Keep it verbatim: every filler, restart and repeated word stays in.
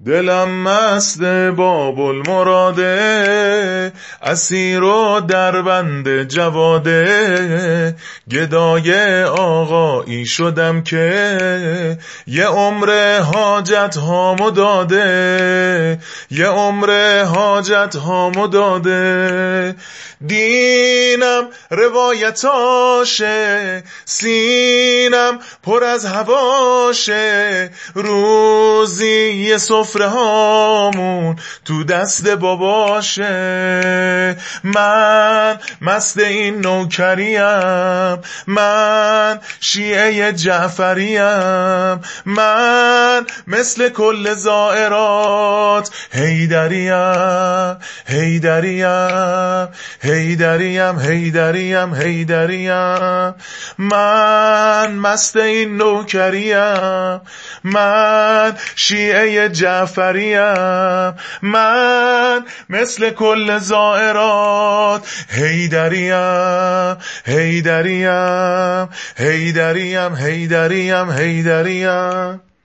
دلم مست باب المراده، اسیر و در بند جواده، گدای آقایی شدم که یه عمر حاجت هامو داده، یه عمر حاجت هامو داده. دینم روایتاشه، سینم پر از هواشه، روزی یه سفره هامون تو دست باباشه. من مست این نوکریم، من شیعه جعفریم، من مثل کل زائرات حیدریم حیدریم حیدریم حیدریم حیدریم. من مست این نوکریم، من شیعه جعفریم، من مثل کل زائرات حیدریم حیدریم حیدریم حیدریم حیدریم.